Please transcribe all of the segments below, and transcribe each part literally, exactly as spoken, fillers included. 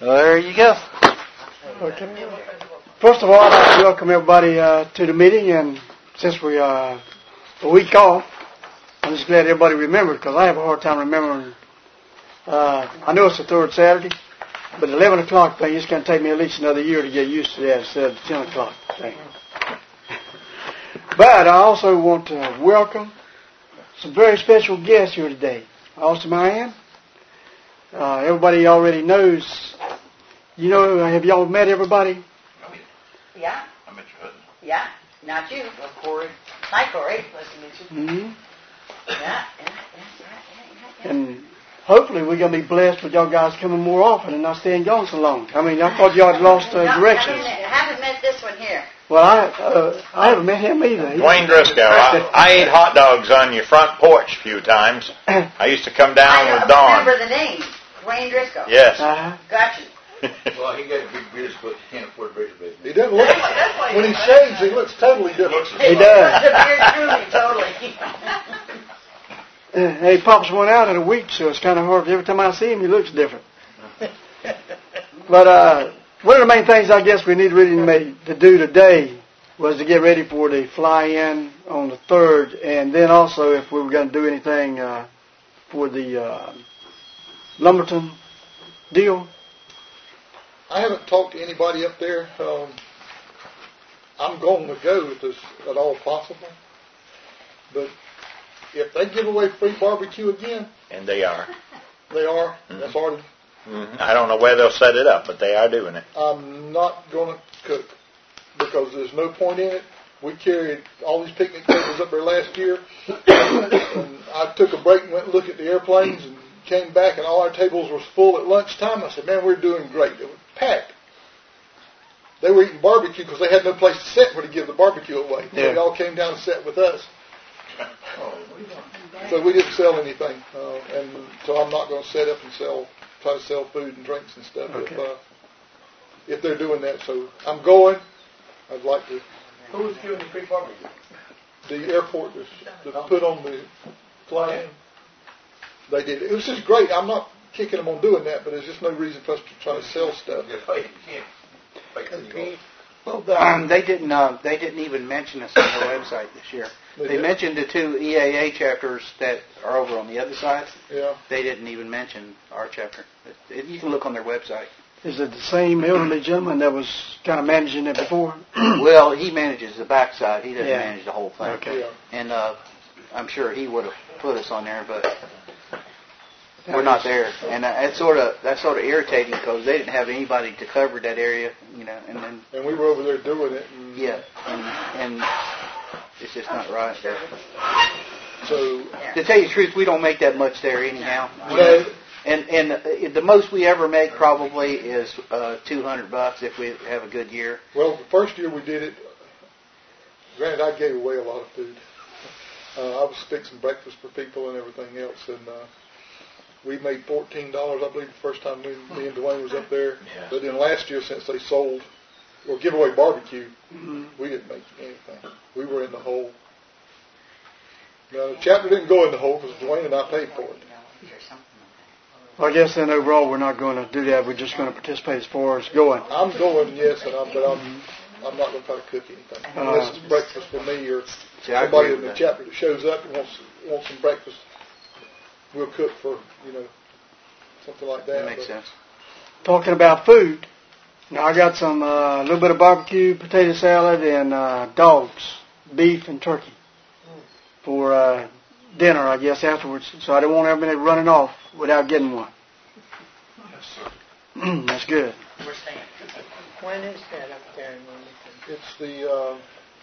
Well, there you go. Okay. First of all, I'd like to welcome everybody uh, to the meeting, and since we are a week off, I'm just glad everybody remembered, because I have a hard time remembering. Uh, I know it's the third Saturday, but the eleven o'clock thing is going to take me at least another year to get used to that instead of the ten o'clock thing. But I also want to welcome some very special guests here today. Austin Mayan. Uh, everybody already knows. You know, have y'all met everybody? Yeah. I met your husband. Yeah. Not you. Well, Corey. Hi, Corey. Nice to meet you. Mm-hmm. Yeah. Yeah. Yeah. Yeah. Yeah. And hopefully we're going to be blessed with y'all guys coming more often and not staying gone so long. I mean, I thought y'all had lost uh, no, directions. Haven't, haven't met this one here. Well, I uh, I haven't met him either. Dwayne Driscoll. I, I ate hot dogs on your front porch a few times. I used to come down I with Dawn. remember the name. Dwayne Driscoll. Yes. Uh-huh. Got you. Well, he got a big beard split. He can't afford a razor blade. He doesn't look. When he shaves, he looks totally different. He does. The beard truly, totally. Uh, he pops one out in a week, so it's kind of hard. Every time I see him, he looks different. But uh, one of the main things I guess we need really make, to do today was to get ready for the fly-in on the third, and then also if we were going to do anything uh, for the uh, Lumberton deal. I haven't talked to anybody up there. Um, I'm going to go if it's at all possible. But if they give away free barbecue again, And they are. they are. Mhm. That's already. Mm-hmm. I don't know where they'll set it up, but they are doing it. I'm not going to cook because there's no point in it. We carried all these picnic tables up there last year, and I took a break and went and looked at the airplanes and came back, and all our tables were full at lunchtime. I said, "Man, we're doing great." It was packed. They were eating barbecue because they had no place to sit where to give the barbecue away. So Yeah. they all came down and sat with us. So we didn't sell anything, uh, and so I'm not going to set up and sell, try to sell food and drinks and stuff Okay. if uh, if they're doing that. So I'm going. I'd like to. Who was giving the free barbecue? The airport was to put on the fly. They did. It was just great. I'm not kicking them on doing that, but there's just no reason for us to try to sell stuff. Well, um, they didn't. Uh, they didn't even mention us on their website this year. They They did? mentioned the two E A A chapters that are over on the other side. Yeah. They didn't even mention our chapter. It, it, you can look on their website. Is it the same elderly gentleman that was kind of managing it before? Well, he manages the backside. He doesn't Yeah. manage the whole thing. Okay. Yeah. And uh, I'm sure he would have put us on there, but we're not there. And uh, it's sort of that's sort of irritating because they didn't have anybody to cover that area, you know. And then And we were over there doing it. And yeah, and, and it's just not right. So To tell you the truth, we don't make that much there anyhow. no, And and uh, the most we ever make probably is uh, two hundred bucks if we have a good year. well, the first year we did it. Granted, I gave away a lot of food. Uh, I was fixing breakfast for people and everything else, and uh, we made fourteen dollars, I believe, the first time we, me and Dwayne was up there. Yeah. But then last year, since they sold or give away barbecue, Mm-hmm. we didn't make anything. We were in the hole. Now, the chapter didn't go in the hole because Dwayne and I paid for it. Well, I guess then overall we're not going to do that. We're just going to participate as far as going. I'm going, yes, and I'm, but I'm I'm not going to try to cook anything unless it's breakfast for me or See, I somebody agree in with the that. chapter that shows up and wants wants some breakfast. We'll cook for you know something like that. That makes but sense. Talking about food, now I got some a uh, little bit of barbecue, potato salad, and uh, dogs, beef and turkey for uh, dinner, I guess, afterwards. So I don't want everybody running off without getting one. Yes, sir. That's good. We're staying. When is that up there in Wilmington? It's the uh,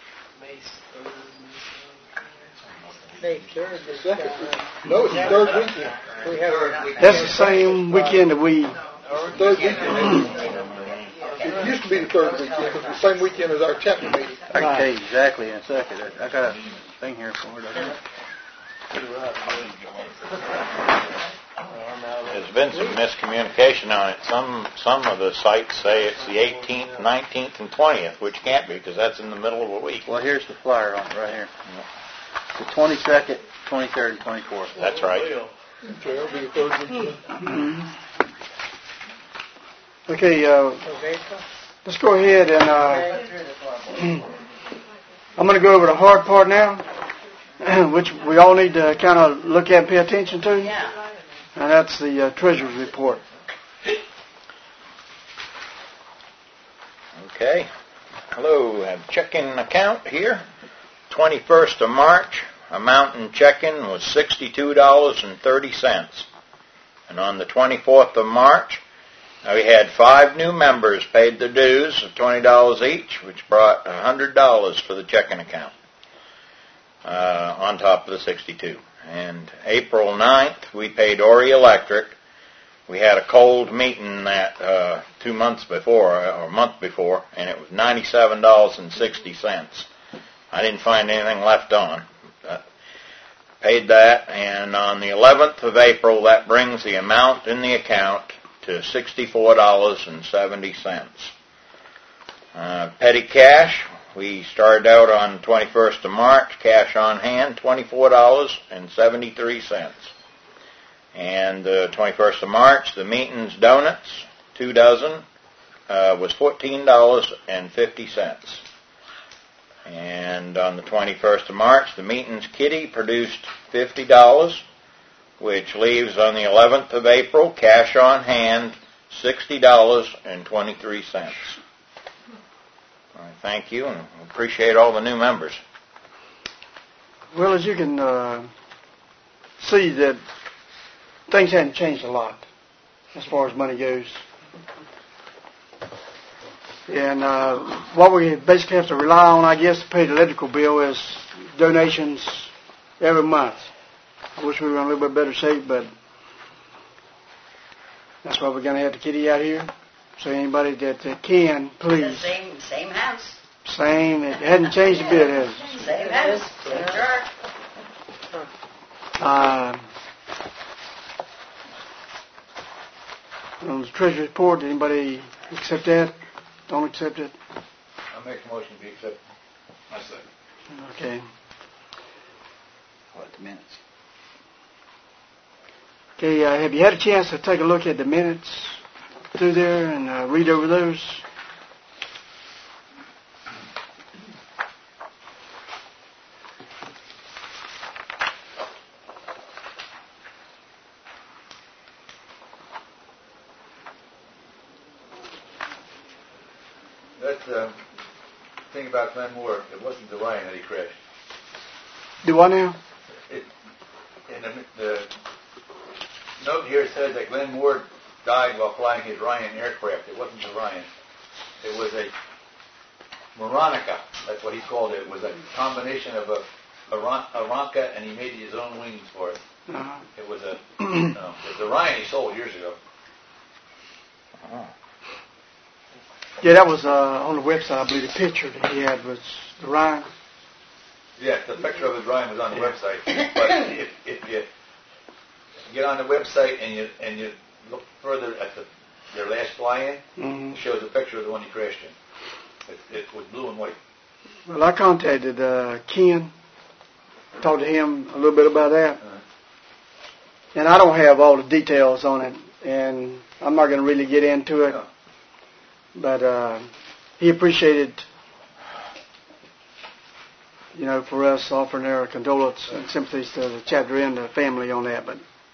May third is second. uh, No, it's the third weekend. we have a, That's the same weekend that we. Third weekend. It used to be the third weekend because it's the same weekend as our chapter meeting. I can tell you exactly in a second. I I got a thing here for it. There's been some miscommunication on it. Some some of the sites say it's the eighteenth, nineteenth, and twentieth, which can't be because that's in the middle of a week. Well, here's the flyer on it right here. The twenty-second, twenty-third, and twenty-fourth. That's right. Okay, that'll be the third weekend. Okay, uh, let's go ahead and uh, I'm going to go over the hard part now, which we all need to kind of look at and pay attention to. Yeah. And that's the uh, treasurer's report. Okay. Hello, I have checking account here. twenty-first of March, amount in checking was sixty-two dollars and thirty cents. And on the twenty-fourth of March, we had five new members paid their dues of twenty dollars each, which brought one hundred dollars for the checking account uh, on top of the sixty-two. And April ninth, we paid Ori Electric. We had a cold meeting that uh, two months before, or a month before, and it was ninety-seven dollars and sixty cents. I didn't find anything left on. Uh, paid that, and on the eleventh of April, that brings the amount in the account to sixty-four dollars and seventy cents. Uh, petty cash, we started out on twenty-first of March, cash on hand, twenty-four dollars and seventy-three cents. And the uh, twenty-first of March, the Meetings donuts, two dozen, uh, was fourteen dollars and fifty cents. And on the twenty-first of March, the Meetings kitty produced fifty dollars, which leaves on the eleventh of April, cash on hand, sixty dollars and twenty-three cents. All right, thank you, and appreciate all the new members. Well, as you can uh, see, that things haven't changed a lot as far as money goes. And uh, what we basically have to rely on, I guess, to pay the electrical bill is donations every month. I wish we were in a little bit better shape, but that's why we're going to have the kitty out here. So anybody that uh, can, please. The same, same house. Same. It hadn't changed a bit, has it? Same house. Same jar. Uh, on the treasury report, anybody accept that? Don't accept it? I make a motion to be accepted. I second. Okay. What, the minutes? Okay, uh, have you had a chance to take a look at the minutes through there and uh, read over those? That's the thing about Glenn Moore. It wasn't the Ryan that he crashed. Do what now? It, and the, the note here says that Glenn Moore died while flying his Ryan aircraft. It wasn't the Ryan. It was a Moronica. That's what he called it. It was a combination of a Aranca, and he made his own wings for it. Uh-huh. It was a no, it was the Ryan he sold years ago. Oh. Yeah, that was uh, on the website. I believe the picture that he had was the Ryan. Yes, the picture of his Ryan was on the website. But if, if you get on the website and you and you look further at the their last fly-in, Mm-hmm. it shows a picture of the one he crashed in. It, it was blue and white. Well, I contacted uh, Ken, talked to him a little bit about that, Uh-huh. and I don't have all the details on it, and I'm not going to really get into it. No. But uh, he appreciated, you know, for us offering our condolence and sympathies to the chapter and the family on that. But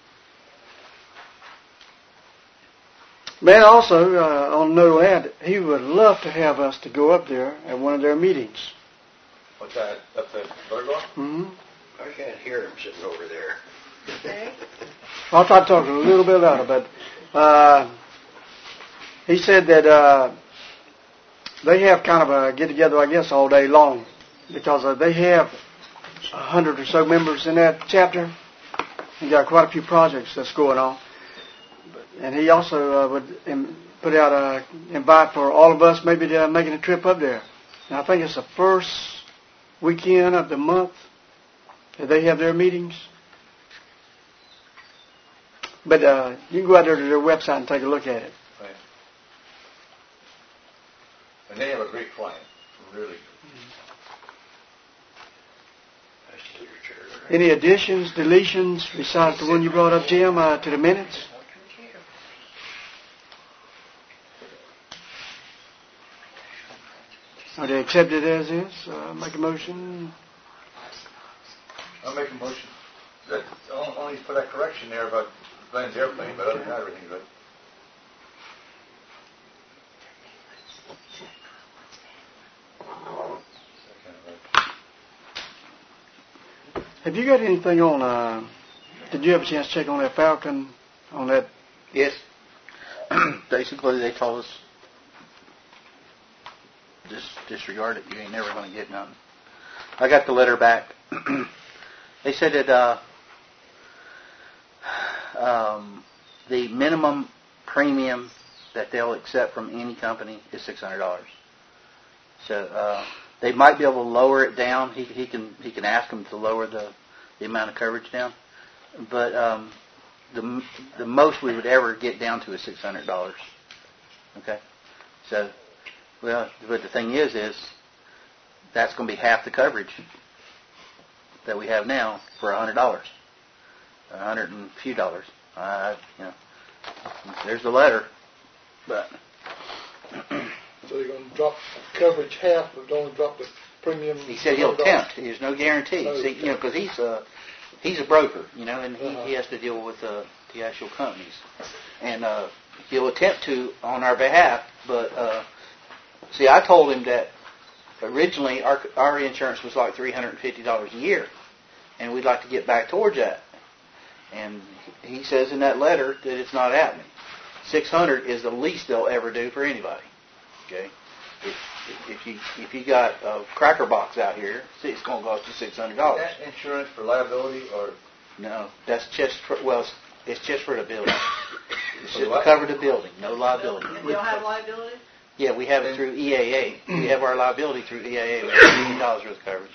man, also uh, on note of that, he would love to have us to go up there at one of their meetings. What's that? Up the Burglar? Mm-hmm. I can't hear him sitting over there. Okay. I'll try to talk a little bit louder, but uh, he said that uh, they have kind of a get-together, I guess, all day long because uh, they have a hundred or so members in that chapter and got quite a few projects that's going on. And he also uh, would um, put out a invite for all of us maybe to uh, making a trip up there. And I think it's the first weekend of the month that they have their meetings. But uh, you can go out there to their website and take a look at it. Right. And they have a great client. Really. That's literature. Any additions, deletions, besides the one you brought up, Jim, uh, to the minutes? Are they accepted as is? Uh, make a motion. I'll make a motion that only only for that correction there about Glenn's airplane, but other than that, everything's good. Have you got anything on, uh, did you have a chance to check on that Falcon, on that? Yes. Basically, they told us, just disregard it. You ain't never going to get nothing. I got the letter back. They said that uh, um, the minimum premium that they'll accept from any company is six hundred dollars. So uh, they might be able to lower it down. He, he can he can ask them to lower the, the amount of coverage down. But um, the the most we would ever get down to is six hundred dollars. Okay, so well, but the thing is, is that's going to be half the coverage that we have now for a hundred dollars, a hundred and few dollars. Uh, you know, there's the letter, but So they're going to drop coverage half, but only drop the premium. he said he'll attempt. There's no guarantee. No, See, you know, because he's a he's a broker, you know, and he, Uh-huh. he has to deal with uh, the actual companies, and uh, he'll attempt to on our behalf. But uh, see, I told him that originally our our insurance was like three hundred and fifty dollars a year, and we'd like to get back towards that. And he says in that letter that it's not happening. six hundred is the least they'll ever do for anybody. Okay, if if you if you got a cracker box out here, see, it's going to cost you six hundred Is dollars. that insurance for liability or No, that's just for well, it's, it's just for the building. It's For just to what? cover the building, no liability. And you don't have liability? Yeah, we have it through E A A. We have our liability through E A A. We have a million dollars worth of coverage.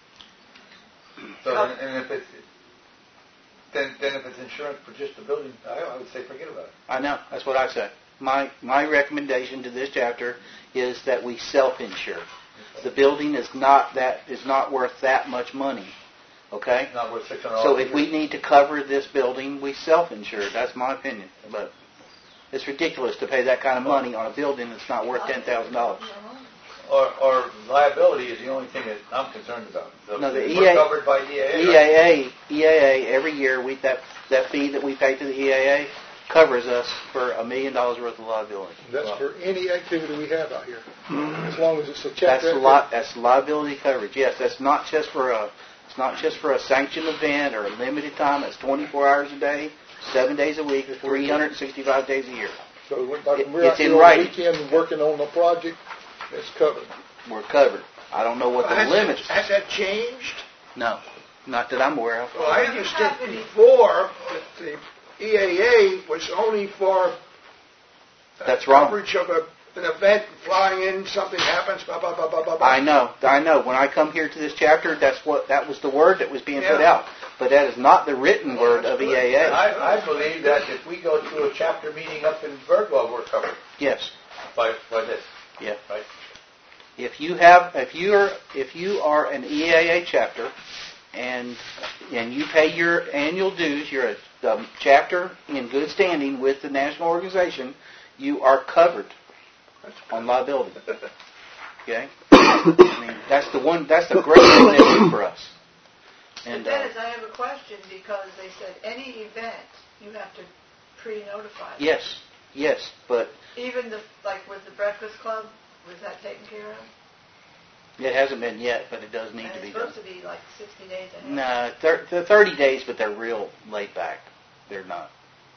so? And, and if it's then then if it's insurance for just the building, I, I would say forget about it. I know. That's what I say. My my recommendation to this chapter is that we self-insure. The building is not that is not worth that much money. Okay. It's not worth six hundred So dollars. if we need to cover this building, we self-insure. That's my opinion. But it's ridiculous to pay that kind of money on a building that's not worth ten thousand dollars. Or, or liability is the only thing that I'm concerned about. So No, the we're E A covered by E A A. E right? A A, E A A, every year we that that fee that we pay to the E A A covers us for a million dollars worth of liability. That's Well. for any activity we have out here, Mm-hmm. as long as it's a That's chapter. a lot. That's liability coverage. Yes, that's not just for a. It's not just for a sanctioned event or a limited time. It's twenty-four hours a day, seven days a week, three hundred sixty-five days a year. So when, like, It- when we're out it's in here on writing. the weekend working on a project, it's covered. We're covered. I don't know what the Has limits. that- Has that changed? No, not that I'm aware of. Well, I understood before that the E A A was only for uh, That's wrong. coverage of a, an event, flying in, something happens, blah, blah, blah, blah, blah, blah. I know, I know. When I come here to this chapter, that's what that was the word that was being put Yeah. out. But that is not the written word of E A A. I, I believe that if we go to a chapter meeting up in Birdwell, we're covered Yes. by by this. Yeah. Right. If you have, if you're, if you are an E A A chapter, and and you pay your annual dues, you're a um, chapter in good standing with the national organization, you are covered on liability. Okay. I mean, that's the one. That's the great thing they do for us. But And uh, Dennis, I have a question because they said any event you have to pre-notify. yes, yes, but Even the like with the Breakfast Club, was that taken care of? it hasn't been yet. But it does need and to be it's done. supposed to be like sixty days ahead. No, thir- they're thirty days, but they're real laid back. They're not.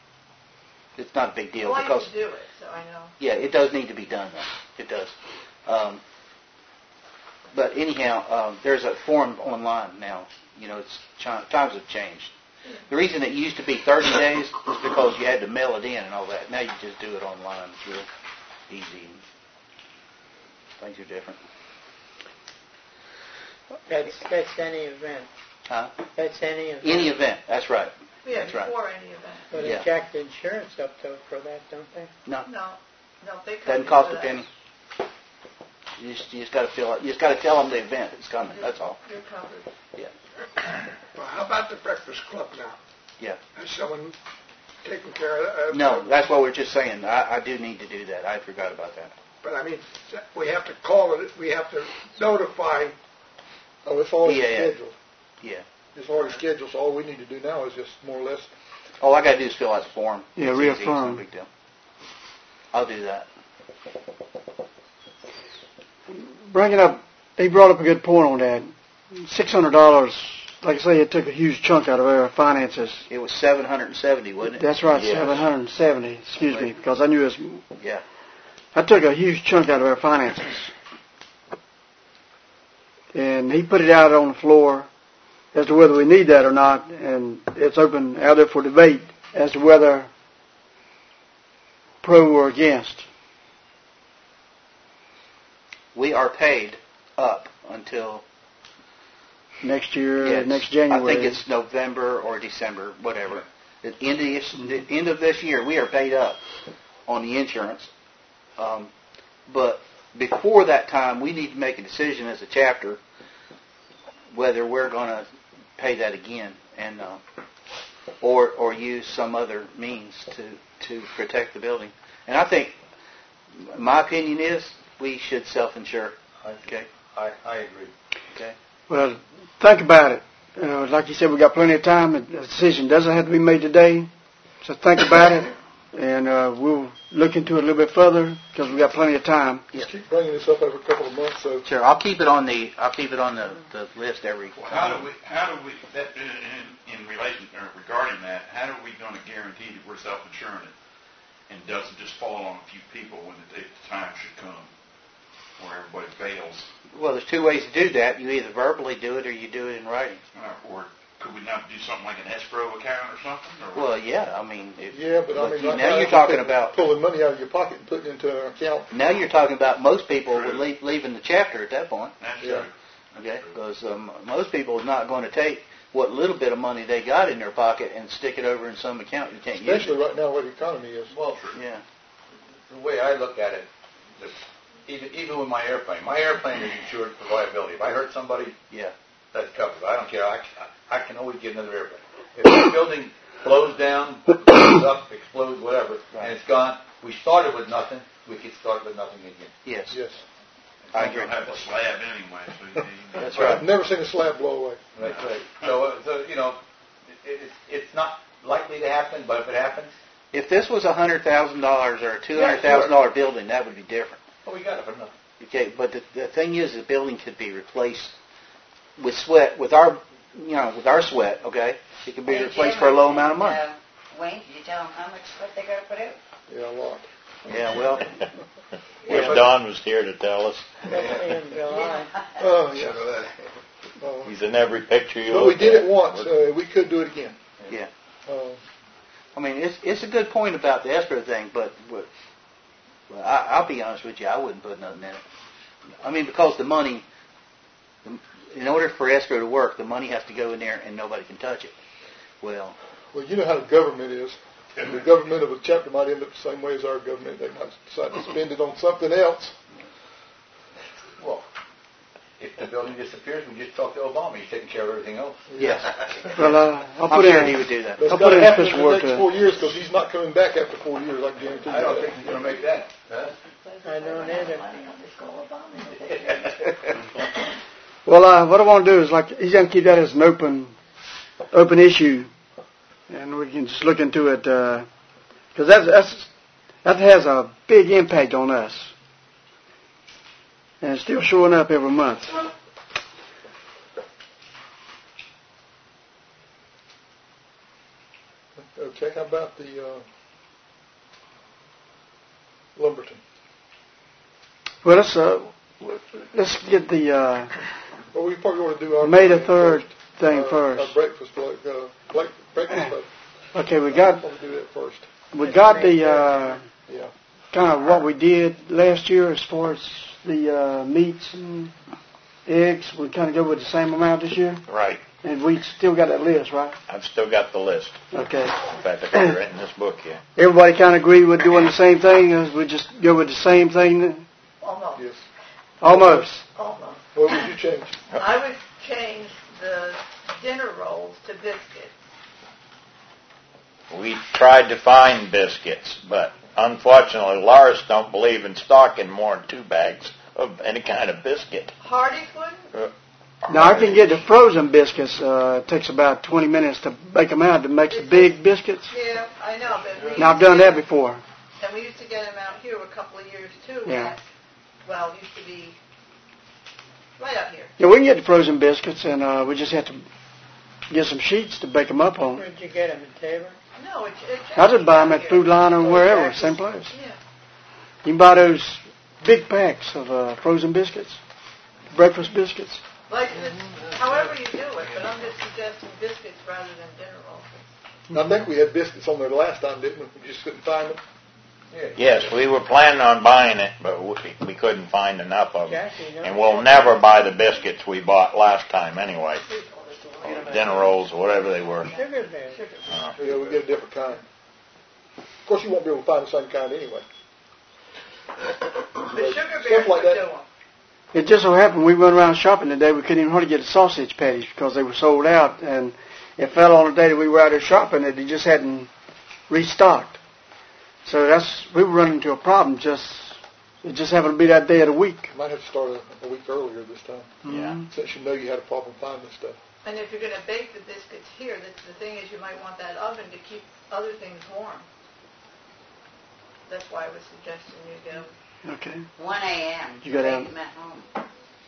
It's not a big deal Well, I because need to do it, so I know. yeah, it does need to be done though. It does. Um, but anyhow, um, there's a form online now. You know, it's chi- times have changed. The reason it used to be thirty days was because you had to mail it in and all that. Now you just do it online. It's real easy. Things are different. That's, that's any event. Huh? That's any event. Any event. That's right. Yeah, That's right. before any event. But Yeah. they jack the insurance up though for that, don't they? No, No, no, they cover doesn't you cost for a that. penny. You just, you just got to fill it. You just got to tell them the event is coming. That's all. You're covered. Well, how about the Breakfast Club now? Yeah. Has someone taken care of that? No, that's what we're just saying. I, I do need to do that. I forgot about that. but I mean, we have to call it, we have to notify. Oh, it's already Yeah. scheduled. Yeah. It's already scheduled, so all we need to do now is just more or less. All I got to do is fill out the form. Yeah, It's easy, it's reaffirm. no big deal. I'll do that. Bringing up, he brought up a good point on that. Six hundred dollars, like I say, it took a huge chunk out of our finances. It was seven hundred seventy, wasn't it? That's right, Yes. seven hundred seventy. Excuse me, because I knew it was. Yeah. I took a huge chunk out of our finances, and he put it out on the floor as to whether we need that or not, and it's open out there for debate as to whether pro or against. We are paid up until Next year, yes, next January. I think it's November or December, whatever. At the end of this, the end of this year, we are paid up on the insurance. Um, but before that time, we need to make a decision as a chapter whether we're going to pay that again, and uh, or or use some other means to to protect the building. And I think, my opinion is, we should self-insure. Okay. I, I agree. Okay. Well, think about it. You know, like you said, we got plenty of time. The decision doesn't have to be made today. So think about it, and uh, we'll look into it a little bit further because we got plenty of time. Just keep bringing this up every couple of months. So Sure, I'll keep it on the I'll keep it on the, the list every. Well, how do we, how do we, that, in, in relation, or regarding that, how are we going to guarantee that we're self-insuring it and doesn't just fall on a few people when the, the time should come where everybody bails? Well, there's two ways to do that. You either verbally do it or you do it in writing. Or, or could we not do something like an escrow account or something? Or Well, yeah, I mean, if, yeah, but I mean, you, right now you're you're talking putting- about pulling money out of your pocket and putting it into an account. now you're talking about most people True. would leave, leaving the chapter at that point. That's Yeah. true. Okay, because um, most people are not going to take what little bit of money they got in their pocket and stick it over in some account you can't use. Especially right now where the economy is. Well, Yeah. the way I look at it, the, even even with my airplane, my airplane is insured for liability. If I hurt somebody, Yeah. that's covered. I don't care. I, I can always get another airplane. If the building blows down, blows up, explodes, whatever, and it's gone, we started with nothing. We could start with nothing again. Yes. Yes. I You agree. don't have the slab anyway. So you, you, That's I've right. never seen a slab blow away. Right, right. So, uh, so you know, it, it's it's not likely to happen, but if it happens, If this was a hundred thousand dollars or a two hundred thousand dollar building, that would be different. oh, we got it for nothing. Okay, but the, the thing is, the building could be replaced with sweat, with our, you know, with our sweat. Okay, it could be Hey, replaced Jim, for a low amount of money. Uh, Wayne, did you tell them how much sweat they got to put out? Yeah, a lot. Yeah, well, Wish Don was here to tell us. Especially in July. Oh, yeah. Uh, He's in every picture you but we look did at. it once. Uh, we could do it again. yeah. Uh, I mean, it's it's a good point about the escrow thing, but, but well, I, I'll be honest with you, I wouldn't put nothing in it. I mean, because the money, in order for escrow to work, the money has to go in there and nobody can touch it. Well, well, you know how the government is. And the government of a chapter might end up the same way as our government. They might decide to spend it on something else. Well, if the building disappears, we just talk to Obama. He's taking care of everything else. yes, Well, uh, I'll I'm put sure in. he would do that. That's I'll got put to in happen in special the work next to- four years because he's not coming back after four years. I guarantee you. I don't that. think he's going to make that. Huh? I don't either. Well, uh, what I want to do is, like, he's going to keep that as an open, open issue, and we can just look into it because that's that's that has a big impact on us, and it's still showing up every month. Okay, how about the uh, Lumberton? Well, let's uh, let's get the uh, Well, we probably want to do our May the third thing uh, first. Our breakfast, like, uh, like breakfast. But Okay, we got we'll do that first. we got the uh, Yeah. kind of what we did last year as far as the uh, meats and eggs. We kind of go with the same amount this year, Right. and we still got that list, right? I've still got the list. Okay. In fact, I got it right in this book here. Everybody kind of agree with doing the same thing, as we just go with the same thing? Almost. Yes. Almost. Almost. What would you change? I would change the dinner rolls to biscuits. We tried to find biscuits, but unfortunately, Loris don't believe in stocking more than two bags of any kind of biscuit. Hardee's wouldn't? Uh, Now, I can get the frozen biscuits. Uh, it takes about twenty minutes to bake them out to make the big biscuits. Yeah, I know, but we Now, I've done that before. And we used to get them out here a couple of years too. Yeah. At, well, it used to be right out here. Yeah, we can get the frozen biscuits, and uh, we just have to get some sheets to bake them up on. Where'd you get them, in Tabor? No, it's. it's I just buy them out at here. Food Line or Oh, wherever, Jackie's. same place. Yeah. You can buy those big packs of uh, frozen biscuits, breakfast biscuits. Like, this, however you do it, but I'm just suggesting biscuits rather than dinner rolls. I think we had biscuits on there the last time, didn't we? We just couldn't find them. Yeah. Yes, we were planning on buying it, but we, we couldn't find enough of them. Jackie, no? And we'll never buy the biscuits we bought last time anyway. Or dinner rolls or whatever they were. Sugar bear. Uh, Yeah, we get a different kind. Of course, you won't be able to find the same kind anyway. The sugar Stuff bears like would that. do them. It just so happened we went around shopping today. We couldn't even hardly get the sausage patties because they were sold out, and it fell on the day that we were out there shopping that they just hadn't restocked. So that's we were running into a problem. Just it just happened to be that day of the week. Might have to start a, a week earlier this time, yeah. since you know you had a problem finding stuff. And if you're going to bake the biscuits here, that's the thing is you might want that oven to keep other things warm. That's why I was suggesting you go. Okay. one a.m. You gotta have- Bake them at home.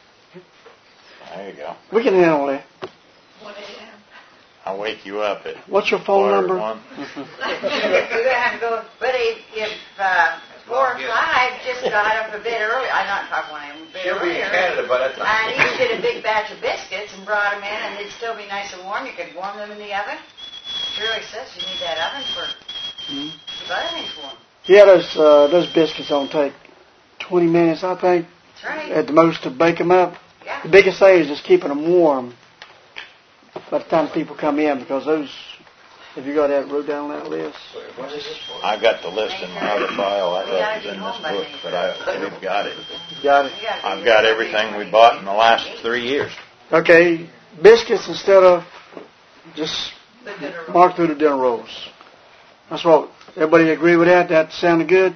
There you go. We can handle that. one a.m. I'll wake you up at What's your phone quarter number? one. You're gonna have to go, but if, if uh, four or five just got up a bit early, I'm not talking one a.m. a bit She'll be in earlier. Canada by that And time. you did a big batch of biscuits and brought them in, and they'd still be nice and warm. You could warm them in the oven. Shirley says you need that oven for Mhm. keep other things warm. Yeah, those uh, those biscuits don't take twenty minutes, I think, That's right. at the most to bake them up. Yeah. The biggest thing is just keeping them warm by the time people come in, because those, if you got that wrote down that list. What is this for? I got the list in my other file. I thought it was in this book, but I, we've got it. Got it. You gotta I've do got that everything we every bought in the week. last three years. Okay, biscuits instead of just The dinner roll. mark through the dinner rolls. That's what, everybody agree with that? That sounded good?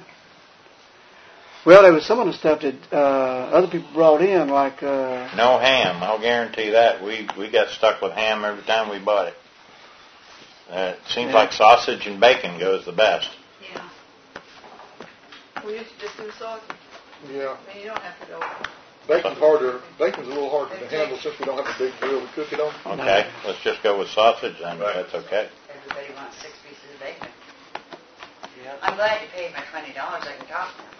Well, there was some of the stuff that uh, other people brought in, like, uh, No ham. I'll guarantee that. We we got stuck with ham every time we bought it. Uh, it seems Yeah. like sausage and bacon goes the best. Yeah. We used to just do sausage. Yeah, I mean, you don't have to go. bacon's harder. Bacon's a little harder to handle since we don't have a big grill to cook it on. Okay, let's just go with sausage then. Right. That's okay. Everybody wants six pieces of bacon. I'm glad you paid my twenty dollars. I can talk now.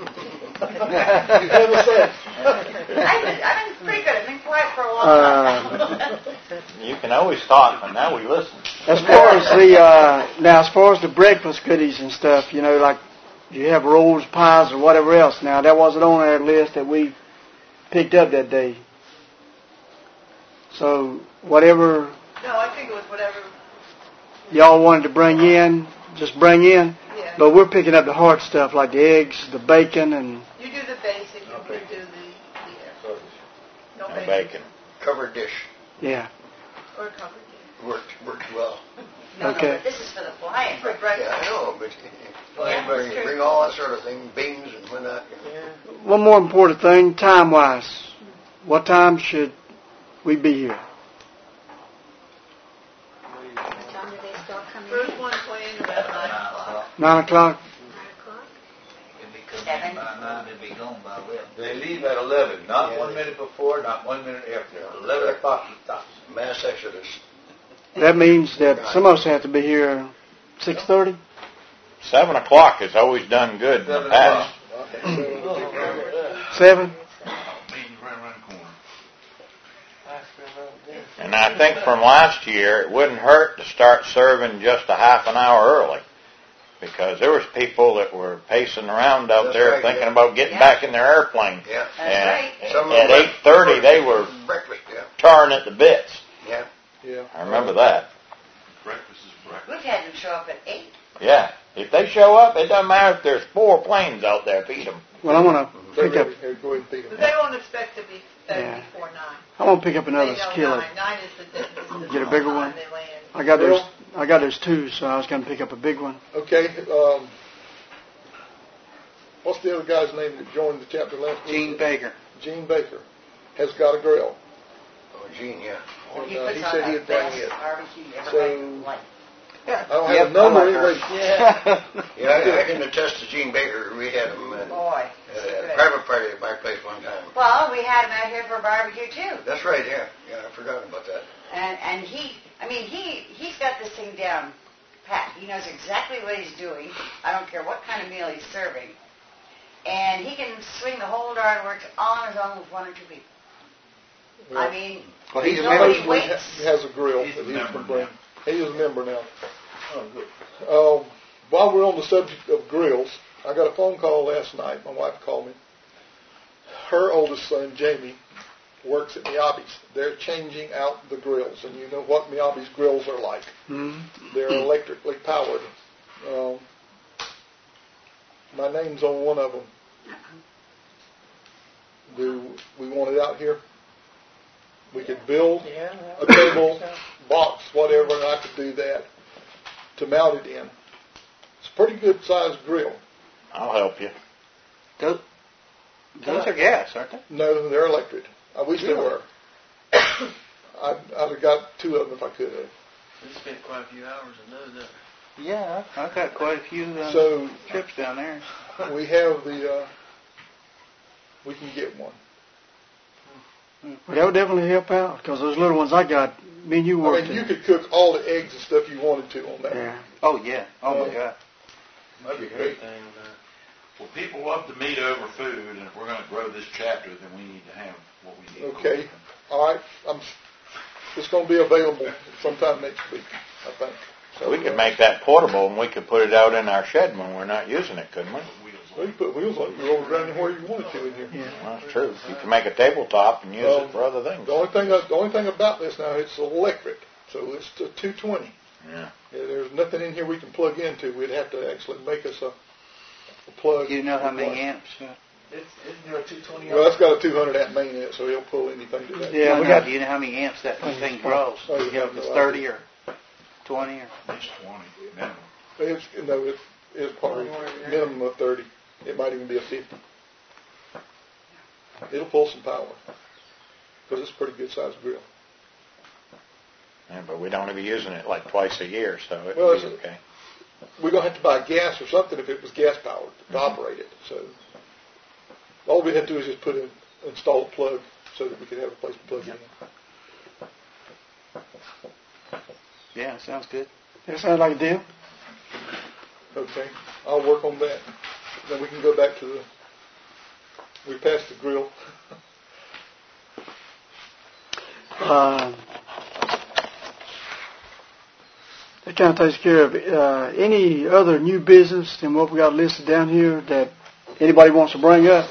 You have a say. I've been, I've been pretty good. I've been quiet for a long time. You can always talk, but now we listen. as far as the, uh, now as far as the breakfast goodies and stuff, you know, like you have rolls, pies, or whatever else. Now, that wasn't on our list that we picked up that day. So, whatever No, I think it was whatever. y'all wanted to bring in, just bring in. Yeah. But we're picking up the hard stuff like the eggs, the bacon, and You do the basic. You could do the, the uh, no No bacon. bacon. Covered dish. yeah. Or covered. Worked, worked well. No, Okay. no, but this is for the flying. For Yeah, breakfast. I know, but Yeah, bring, that's true. bring all that sort of thing, beans and whatnot. Yeah. one more important thing, time-wise. What time should we be here? What time do they start coming First in? one playing about nine o'clock. Nine o'clock? Nine o'clock? It'd be coming Seven. in by nine, they'd be gone by eleven. They leave at eleven, not Yeah. one minute before, not one minute after. Eleven o'clock it stops. Mass exodus. That means that some of us have to be here six thirty? Seven o'clock has always done good in the Seven past. o'clock. Seven? Meeting right around the corner. And I think from last year, it wouldn't hurt to start serving just a half an hour early. Because there was people that were pacing around out That's there right, thinking yeah. about getting Yeah. back in their airplane. Yeah. That's And right. Some of at them eight thirty, they were Breakfast, yeah. tarring at the bits. Yeah. Yeah. I remember that. Breakfast is breakfast. We've had them show up at eight. Yeah. If they show up, it doesn't matter if there's four planes out there. Feed them. Well, I want to They're pick up, ready. Here, go ahead and feed But them. they won't expect to be fed Yeah. before nine. I want to pick up another They know skillet. nine. Nine is the, is the Get a bigger time one? They land. I got those, I got those two, so I was going to pick up a big one. Okay, um, what's the other guy's name that joined the chapter last week? Gene Baker. Gene Baker has got a grill. Oh, Gene, yeah. And, He uh, puts he on said the he'd bring best it. barbecue you ever So- made. Like, I don't Yep, have a number I like anyway. yeah. Yeah, I, I can attest to Gene Baker. We had him at, Boy. at a good. private party at my place one time. Well, we had him out here for barbecue too. That's right, yeah. Yeah, I forgot about that. And and he, I mean, he he's got this thing down pat. He knows exactly what he's doing. I don't care what kind of meal he's serving, and he can swing the whole darn works on his own with one or two people. Well, I mean, Well, he's a nobody member. waits. He has a grill He's that a he member can bring. now. He is a member now. Oh, good. Um, while we're on the subject of grills, I got a phone call last night. My wife called me. Her oldest son, Jamie, works at Miyabi's. They're changing out the grills, and you know what Miyabi's grills are like. Mm-hmm. They're electrically powered. Um, my name's on one of them. Do we want it out here? We could build Yeah. a table, box, whatever, and I could do that to mount it in. It's a pretty good sized grill. I'll help you. Those, those are gas, aren't they? No, they're electric. I wish they were. I'd, I'd have got two of them if I could have. We spent quite a few hours on those. Uh, Yeah, I've got quite a few uh, So trips down there. we have the, uh, we can get one. Well, that would definitely help out because those little ones I got, me and you I worked mean, you in. could cook all the eggs and stuff you wanted to on that. Yeah. Oh yeah. Oh Uh, my God. That'd be great. thing about Well, people love to meet over food, and if we're going to grow this chapter, then we need to have what we need. Okay. All right. I'm. It's going to be available sometime next week, I think. So we could make that portable and we could put it out in our shed when we're not using it, couldn't we? Well, you put wheels on it. You roll it around where you wanted to in here. Yeah. Well, that's true. You can make a tabletop and use Um, it for other things. The only thing, the only thing about this now, it's electric, so it's a two twenty. Yeah. Yeah, there's nothing in here we can plug into. We'd have to actually make us a, a plug. Do you know how many amps? Uh, It's, isn't there a two twenty? Well, it's got a two hundred amp main in it, so it'll pull anything to that. Yeah, no, we no, got- Do you know how many amps that thing draws? Oh, you You know, have if it's no thirty idea. or twenty or. At least twenty minimum. It's, no, it's, it's probably minimum of thirty. It might even be a fifty. It'll pull some power because it's a pretty good sized grill. Yeah, but we don't be using it like twice a year, so it Well, would be it's- okay. We're going to have to buy gas or something if it was gas powered to operate it. So all we have to do is just put in, install a plug so that we can have a place to plug it in. Yeah, sounds good. That sounds like a deal. Okay, I'll work on that. Then we can go back to the, we passed the grill. Uh, that kind of takes care of uh, any other new business than what we got listed down here that anybody wants to bring up.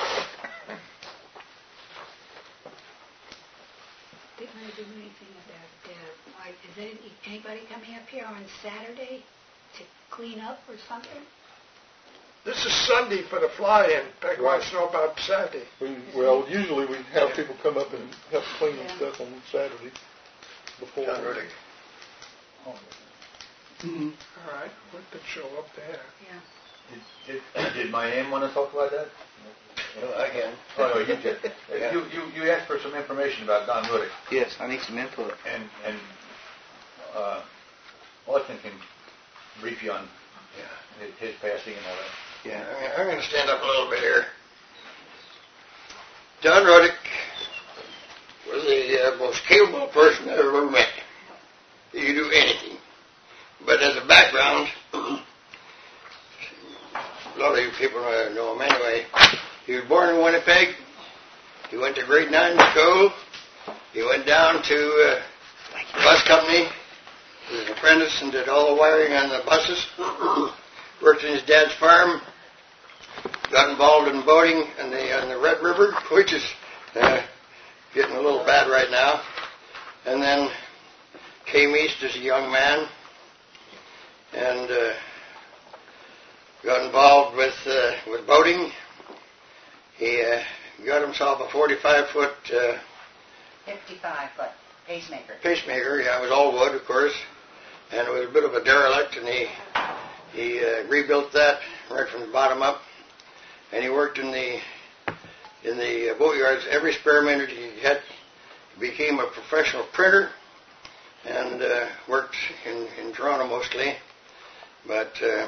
Didn't I do anything about, uh, like, is any, anybody coming up here on Saturday to clean up or something? This is Sunday for the fly-in. Peg Right. wants to know about Saturday. We, well, usually we have people come up and help clean and stuff on Saturday before. John Riddick. Mm-hmm. All right, we could show up there. Yeah. Did, did, did Miami want to talk about that? Well, I can. Oh, no, you did. Yeah. You, you, you asked for some information about Don Riddick, Yes, I need some input. and, and, uh, Austin can brief you on Yeah. his, his passing and all that. Yeah. I'm going to stand up a little bit here. John Riddick was the uh, most capable person I ever met. He could do anything. But as a background, a lot of you people know him anyway. He was born in Winnipeg. He went to grade nine school. He went down to uh, bus company. He was an apprentice and did all the wiring on the buses. Worked in his dad's farm. Got involved in boating on the on the Red River, which is uh, getting a little bad right now. And then came east as a young man and uh, got involved with uh, with boating. He uh, got himself a forty-five foot uh, fifty-five foot pacemaker. pacemaker. Yeah, it was all wood, of course, and it was a bit of a derelict, and he he uh, rebuilt that right from the bottom up. and he worked in the in the uh, boatyards. Every spare minute he had, he became a professional printer, and uh, worked in, in Toronto mostly. But uh,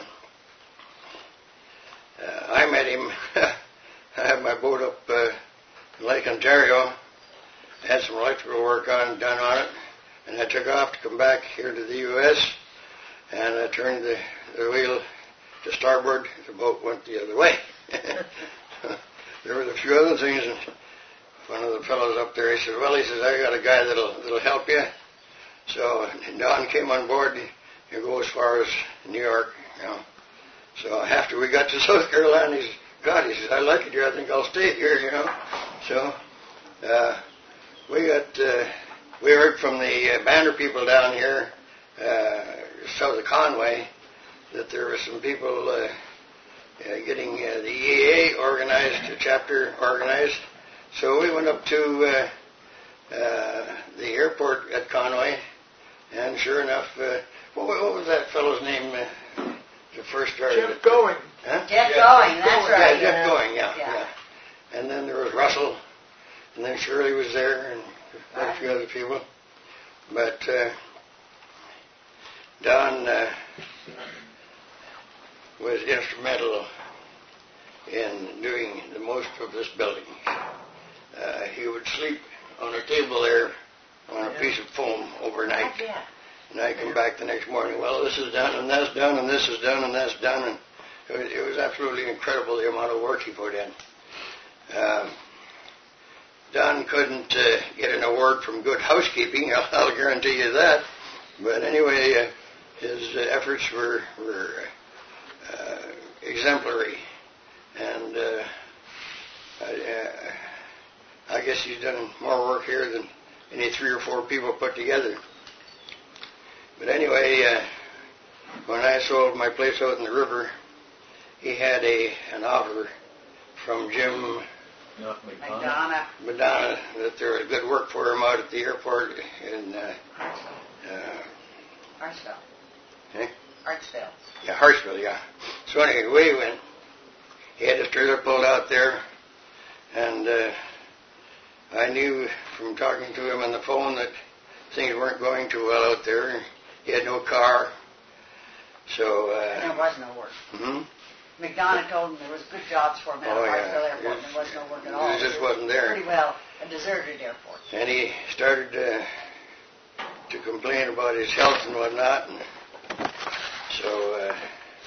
uh, I met him. I had my boat up uh, in Lake Ontario. I had some electrical work on done on it, and I took off to come back here to the U S, and I turned the, the wheel to starboard. The boat went the other way. There was a few other things, and one of the fellows up there, he said, well, he says, I got a guy that'll, that'll help you. So Don came on board, and he'll go as far as New York, you know. So after we got to South Carolina, he said, God, he says, I like it here. I think I'll stay here, you know. So uh, we got, uh, we heard from the uh, Banner people down here, uh, south of Conway, that there were some people uh, uh, getting uh, the E A A organized, a chapter organized. So we went up to uh, uh, the airport at Conway, and sure enough, uh, what, what was that fellow's name? Uh, the first started. Jeff Going. Huh? Jeff Going, that's right. Yeah, Jeff Going, yeah, Yeah. yeah. And then there was Russell, and then Shirley was there, and quite a few other people. But uh, Don uh, was instrumental in doing the most of this building. Uh, he would sleep on a table there on a piece of foam overnight. Oh, yeah. And I come back the next morning, well, this is done, and that's done, and this is done, and that's done. And it was, it was absolutely incredible the amount of work he put in. Um, Don couldn't uh, get an award from Good Housekeeping, I'll, I'll guarantee you that. But anyway, uh, his uh, efforts were, were uh, exemplary. And uh, I, uh, I guess he's done more work here than any three or four people put together. But anyway, uh, when I sold my place out in the river, he had a an offer from Jim No, McDonough. Madonna that there was good work for him out at the airport in uh, uh, Hartsville. eh? Hartsville. Yeah, Hartsville, yeah. So anyway, we went. He had his trailer pulled out there, and uh, I knew from talking to him on the phone that things weren't going too well out there. He had no car, so... Uh, And there was no work. hmm McDonough told him there was good jobs for him at Oh, yeah. Hartsville Airport, Yes. and there was no work at all. It just wasn't there. Pretty well a deserted airport. And he started uh, to complain about his health and whatnot. And so uh,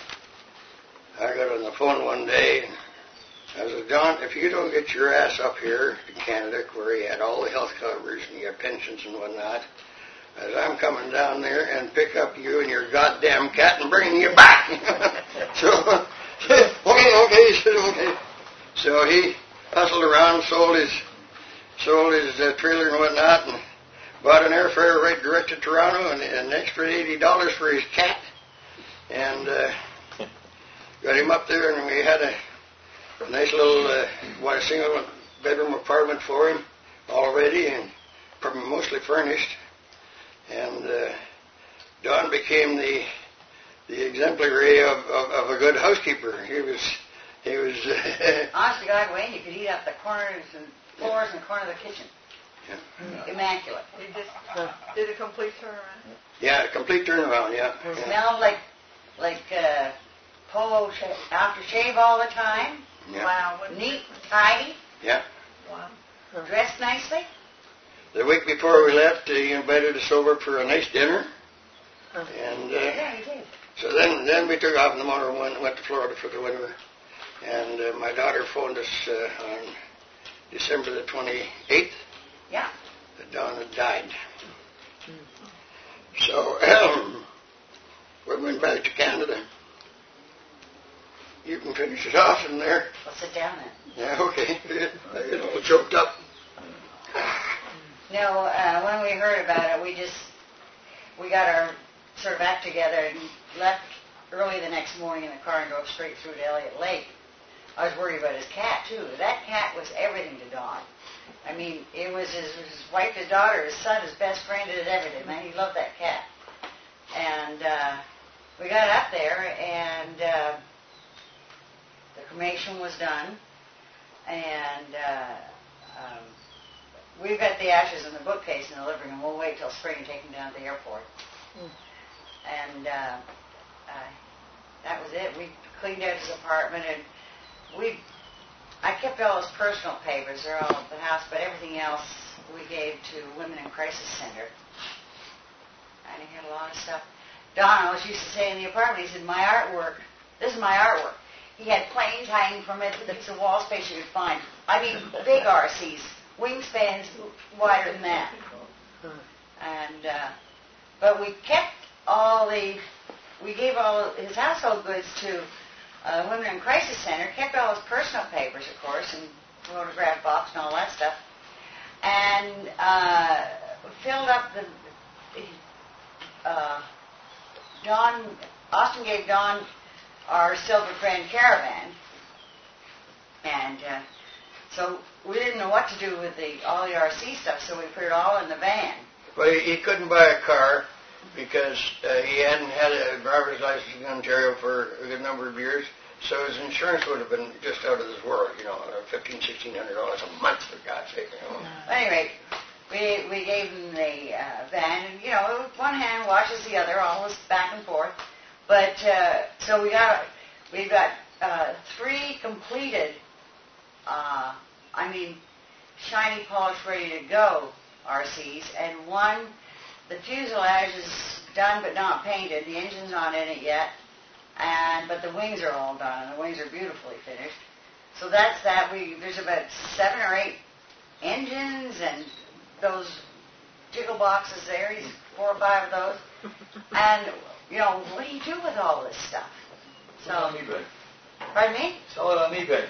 I got on the phone one day, and I said, Don, if you don't get your ass up here to Canada, where he had all the health coverage and he had pensions and whatnot, as I'm coming down there and pick up you and your goddamn cat and bring you back. So, okay, okay, he said, okay. So he hustled around, sold his sold his uh, trailer and whatnot, and bought an airfare right direct to Toronto, and an extra eighty dollars for his cat, and uh, got him up there, and we had a, a nice little uh, one single bedroom apartment for him already, and probably mostly furnished. And uh, Don became the the exemplary of, of, of a good housekeeper. He was he was. Honest to God, Wayne, you could eat out the corners and floors and the corner of the kitchen. Yeah. Immaculate. He just did a complete turnaround. Yeah, a complete turnaround. Yeah. yeah. Smelled like like uh, polo sh- aftershave all the time. Yeah. Wow. Neat, tidy. Yeah. Wow. Dressed nicely. The week before we left, uh, he invited us over for a nice dinner. And uh, Yeah, he did. so then, then we took off in the motor and went, went to Florida for the winter. And uh, my daughter phoned us uh, on December the twenty-eighth. Yeah. That Don had died. So um, we went back to Canada. You can finish it off in there. Well, sit down then. Yeah, okay. I get all choked up. No, uh, when we heard about it, we just, we got our sort of act together and left early the next morning in the car and drove straight through to Elliott Lake. I was worried about his cat, too. That cat was everything to Don. I mean, it was his, his wife, his daughter, his son, his best friend, his everything. Man, he loved that cat. And uh, we got up there, and uh, the cremation was done, and uh, um, we've got the ashes in the bookcase in the living room. We'll wait till spring and take them down to the airport. Mm. And uh, uh, that was it. We cleaned out his apartment, and we. I kept all his personal papers. They're all at the house, but everything else we gave to Women in Crisis Center. And he had a lot of stuff. Don always used to say in the apartment, he said, my artwork, this is my artwork. He had planes hanging from it. That's the wall space you could find. I mean, big R Cs, wingspans wider than that. And, uh, but we kept all the, we gave all his household goods to uh, Women in Crisis Center, kept all his personal papers, of course, and photograph box and all that stuff, and uh, filled up the, uh, Don, Austin gave Don our Silver Grand Caravan, and uh, so we didn't know what to do with the all the R C stuff, so we put it all in the van. Well, he, he couldn't buy a car because uh, he hadn't had a driver's license in Ontario for a good number of years, so his insurance would have been just out of this world, you know, fifteen, sixteen hundred dollars a month, for God's sake, you know. Anyway, we we gave him the uh, van, and you know, one hand washes the other, always back and forth. But uh, so we got we got uh, three completed, uh, I mean, shiny, polished, ready to go R Cs, and one, the fuselage is done but not painted. The engine's not in it yet, and but the wings are all done, and the wings are beautifully finished. So that's that. We there's about seven or eight engines and those jiggle boxes there. He's four or five of those, and you know, what do you do with all this stuff? So, Sell it on eBay. Pardon me? Sell it on eBay.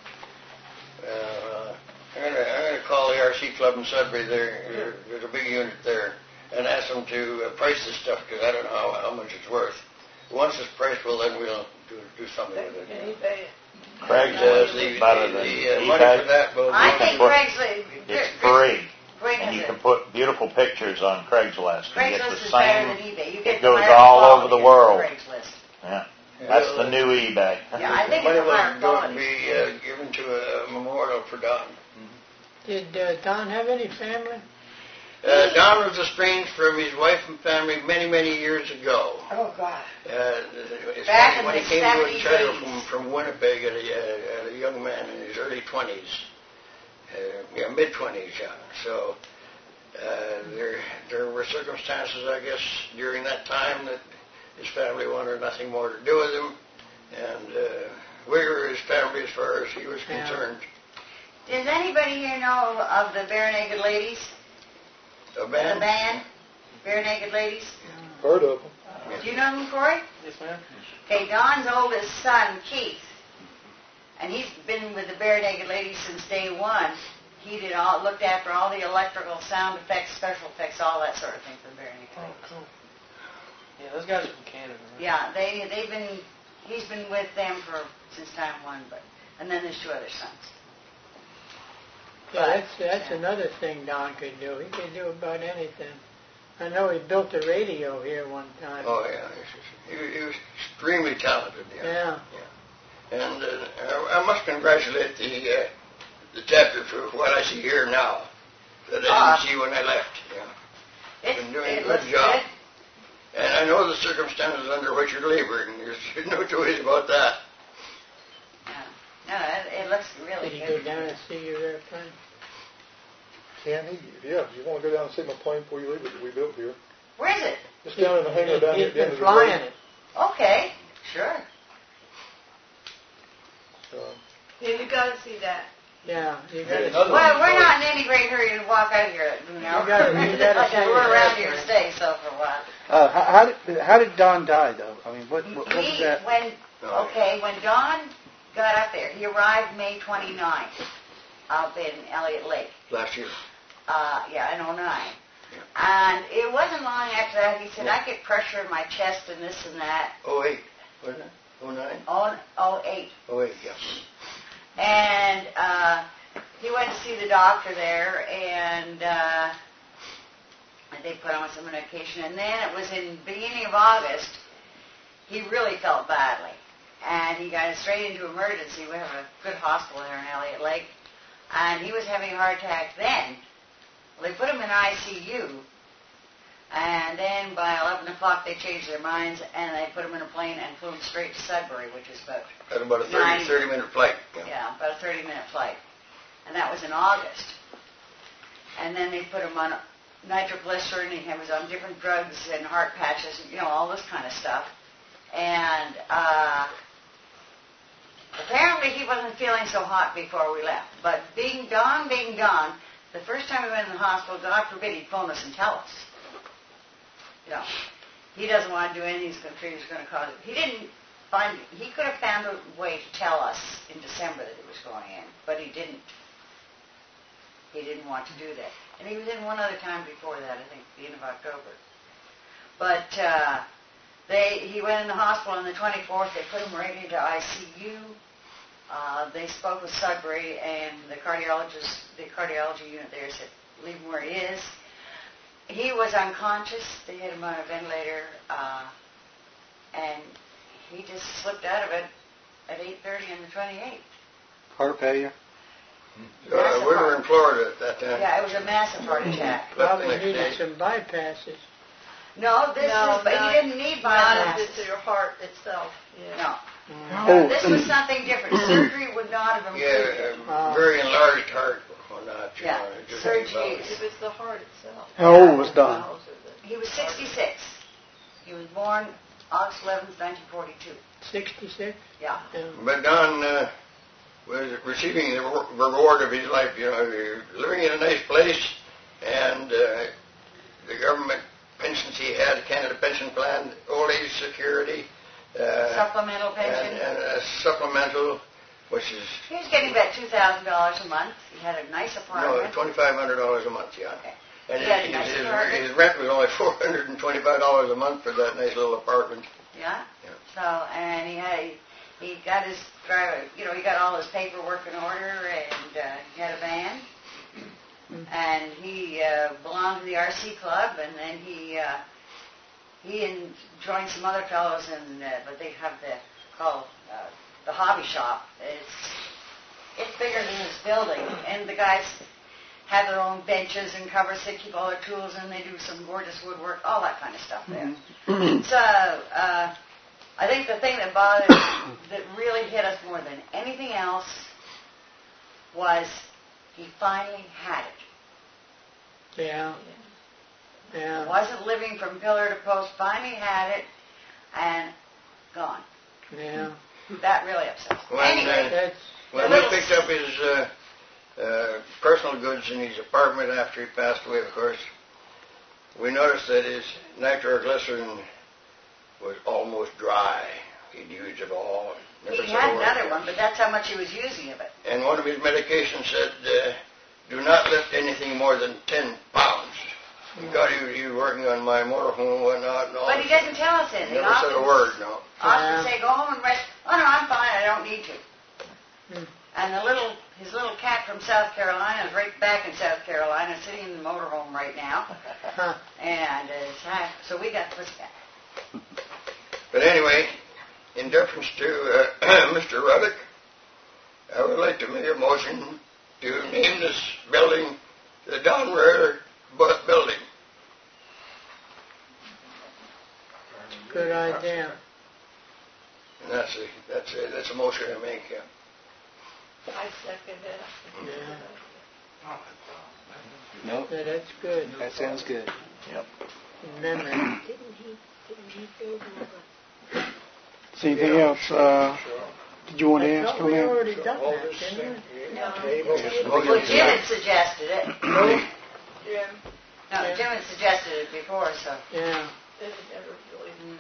Uh, I'm going to I'm gonna call the R C Club in Sudbury. There, there's a big unit there, and ask them to uh, price this stuff because I don't know how, how much it's worth. Once it's priced, well, then we'll do, do something with it. eBay. Craigslist Uh, the is better the, than the uh, eBay. money for that will I be- think put- Craigslist. It's free. Greg And you has can it. put beautiful pictures on Craigslist and get Craigslist the is better than same. eBay. You get It goes higher all quality over the than world. Craigslist. Yeah. That's the new eBay. Yeah, I think money it's a higher will go quality. to be uh, given to a memorial for Don. Did uh, Don have any family? Uh, Don was estranged from his wife and family many, many years ago. Oh God. Uh, it's Back funny, when in the he came to seventies, Ontario eighties. from, from Winnipeg at a, uh, at a young man in his early twenties, uh, yeah, mid twenties, yeah. So uh, there there were circumstances, I guess, during that time that his family wanted nothing more to do with him, and uh, we were his family as far as he was Yeah. concerned. Does anybody here know of the Bare Naked Ladies? A The band? band? Bare Naked Ladies? Heard of them. Do you know them, Corey? Yes, ma'am. Okay, Don's oldest son, Keith, and he's been with the Bare Naked Ladies since day one. He did all, looked after all the electrical, sound effects, special effects, all that sort of thing for the Bare Naked Oh, Ladies. cool. Yeah, those guys are from Canada, right? Yeah, they they've been he's been with them for since time one, but and then there's two other sons. Yeah, that's that's another thing Don could do. He could do about anything. I know he built a radio here one time. Oh, yeah. He, was- he was extremely talented, yeah. Yeah. And uh, I I must congratulate the uh, the chapter for what I see here now that I didn't Ah. see when I left. Yeah. It, Been doing a it good looks job. good. And I know the circumstances under which you're laboring. There's no two ways about that. Yeah. No, it, it looks really Did he good. go down and see your airplane? Can he? Yeah, if you want to go down and see my plane before you leave it that we built here. Where is it? It's down in the hangar down here He's at the end been of the flying road. it. Okay, sure. Uh, Yeah, you got to see that. Yeah, you Yeah, got to. another Well, one. we're not in any great hurry to walk out here, you know. You gotta- you gotta Like, see we're the around here to airplane. stay, so for a while. Uh, how, how did how did Don die though? I mean, what what, what was He, that? when, Oh, okay, when Don got up there, he arrived May twenty-ninth up in Elliott Lake. Last year. Uh, yeah, in oh nine. And it wasn't long after that, he said, I get pressure in my chest and this and that. Oh eight, wasn't it? Oh nine? Oh, oh eight. Oh eight, yeah. And uh, he went to see the doctor there, and uh, they put him on some medication. And then it was in beginning of August, he really felt badly. and he got straight into emergency. We have a good hospital there in Elliott Lake, and he was having a heart attack then. Well, they put him in I C U, and then by eleven o'clock they changed their minds, and they put him in a plane and flew him straight to Sudbury, which is about That's about a thirty, thirty minute flight. Yeah. yeah, about a thirty minute flight. And that was in August. And then they put him on nitroglycerin, and he was on different drugs and heart patches, you know, all this kind of stuff. And uh, apparently he wasn't feeling so hot before we left. But being gone, being gone, the first time we went in the hospital, God forbid he'd phone us and tell us. You know, he doesn't want to do anything he's going to cause it. He didn't find, he could have found a way to tell us in December that he was going in, but he didn't. He didn't want to do that. And he was in one other time before that, I think, the end of October. But uh, they, he went in the hospital on the twenty-fourth. They put him right into I C U. Uh, they spoke with Sudbury, and the cardiologist, the cardiology unit there said, leave him where he is. He was unconscious. They had him on a ventilator, uh, and he just slipped out of it at eight thirty on the twenty-eighth. Heart failure. Uh, we were in Florida at that time. Yeah, it was a massive heart attack. Probably needed some bypasses. No, this no, is, but not, he didn't need not bypasses. if it's your heart itself. Yeah. No. Oh, No, this was something different. Surgery would not have improved it. Yeah, uh, very enlarged heart or not. You Yeah, know, just surgery. If it's the heart itself. How old was Don? He was sixty-six. He was born August eleventh, nineteen forty-two. sixty-six? Yeah. yeah. But Don uh, was receiving the reward of his life. You know, living in a nice place, and uh, the government pensions he had, Canada Pension Plan, old age security. Uh, supplemental pension. And, and a supplemental, which is... He was getting about two thousand dollars a month. He had a nice apartment. No, twenty-five hundred dollars a month, yeah. Okay. And He had a his, nice his, apartment. his rent was only four hundred twenty-five dollars a month for that nice little apartment. Yeah. Yeah. So, and he had, he got his driver, you know, he got all his paperwork in order, and uh, he had a van. And he uh, belonged to the R C club, and then he uh, he and joined some other fellows, and uh, but they have the called uh, the hobby shop. It's it's bigger than this building, and the guys have their own benches and covers. They keep all their tools, and they do some gorgeous woodwork, all that kind of stuff there. Mm-hmm. So uh, I think the thing that bothered, that really hit us more than anything else, was he finally had it. Yeah. Yeah. Wasn't living from pillar to post, finally had it, and gone. Yeah. That really upsets me. When, Anyway, uh, That's when we picked up his uh, uh, personal goods in his apartment after he passed away, of course, we noticed that his nitroglycerin was almost dry. He'd used it all. Never he said a had word another again. one, but that's how much he was using of it. And one of his medications said, uh, do not lift anything more than ten pounds. God, he was, he was working on my motorhome and whatnot. And all But he this. doesn't tell us anything. Never said a Often- word, no. Often Yeah. say, go home and rest. Oh, no, I'm fine. I don't need to. Hmm. And the little, his little cat from South Carolina is right back in South Carolina, sitting in the motorhome right now. Huh. And it's, uh, so we got Pussycat. But anyway, in deference to uh, Mister Ruddock, I would like to make a motion to name this building the Don Rare Bus Building. Good idea. And that's a, that's a, that's a motion I make, yeah. I second it. Yeah. Nope. Yeah, that's good. That sounds good. Yep. Remember. Didn't he, didn't he build all the... See anything else? Uh, did you want to I ask thought on we that? already done that, didn't we? No. Well, Jim had suggested it. Jim, No, Yeah. Jim had suggested it before, so. Yeah. it never really... Mm.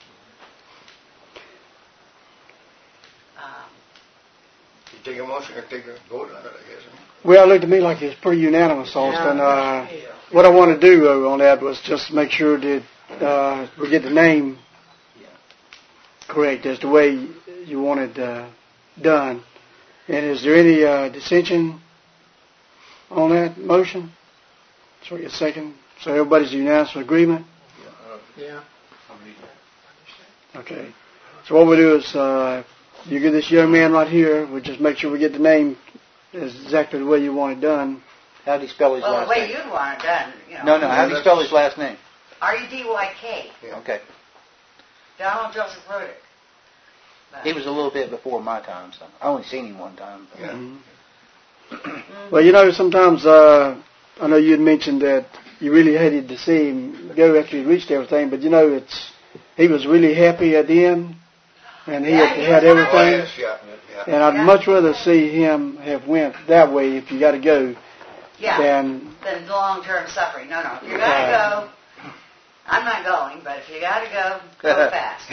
Um, You take a motion or take a vote on it, I guess. Well, it looked to me like it was pretty unanimous, Austin. Uh, what I want to do though, on that was just make sure that uh, we get the name correct as the way you want it uh, done. And is there any uh, dissension on that motion? So we get a second. So everybody's unanimous agreement? Yeah. Okay. So what we do is, uh, you get this young man right here. We just make sure we get the name is exactly the way you want it done. How do you spell his Well, the last way name? you'd want it done, you know. No, no. How do you spell his last name? R U D Y K. Okay. Donald Joseph Rodick. He was a little bit before my time, so I only seen him one time. Yeah. Mm-hmm. Well, you know, sometimes uh, I know you'd mentioned that you really hated to see him go after he reached everything, but you know, it's he was really happy at the end, and he Yeah, had, he had was everything. Oh, yes, yeah, yeah. And I'd Yeah. much rather see him have went that way if you got to go Yeah. than Than long-term suffering. No, no. If you gotta go, I'm not going, but if you gotta go, go fast.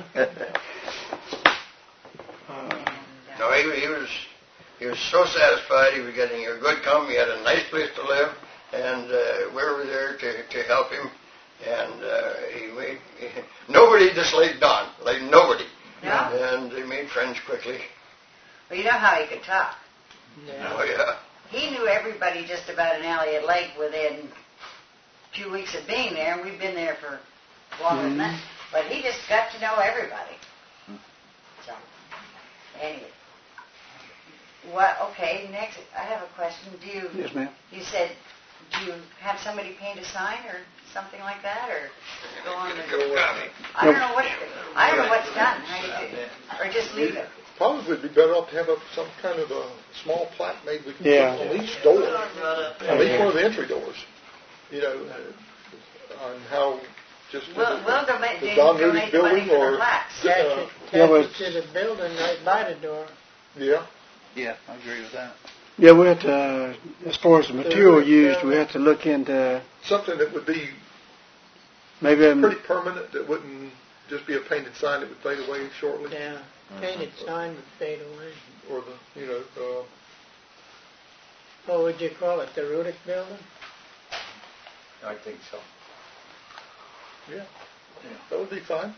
No, he, he was he was so satisfied. He was getting a good come. He had a nice place to live, and uh, we were there to, to help him. And uh, he made nobody disliked Don, like nobody. Yeah. And he made friends quickly. Well, you know how he could talk. Oh yeah. He knew everybody just about in Elliott Lake within a few weeks of being there, and we've been there for longer than that. But he just got to know everybody. So, anyway. What? Okay. Next, I have a question. Do you? yes, ma'am. You said, do you have somebody paint a sign or something like that, or go on the? I don't know what. I don't know what's done. How you do, or just leave it. Probably would be better off to have a, some kind of a small plaque made we can Yeah. put on each door, on each one of the entry doors. You know, uh, on how just We'll, the, we'll donate, the Don Rudy donate the money building for or the plaques. uh, Attach Yeah, but- it to the building right by the door. yeah. Yeah, I agree with that. Yeah, we have to, uh, as far as the material used, we have to look into Something that would be maybe um, pretty permanent, that wouldn't just be a painted sign that would fade away shortly, Yeah. Painted sign would fade away. or the you know. Uh, What would you call it? The Rudick building? I think so. Yeah, that would be fine.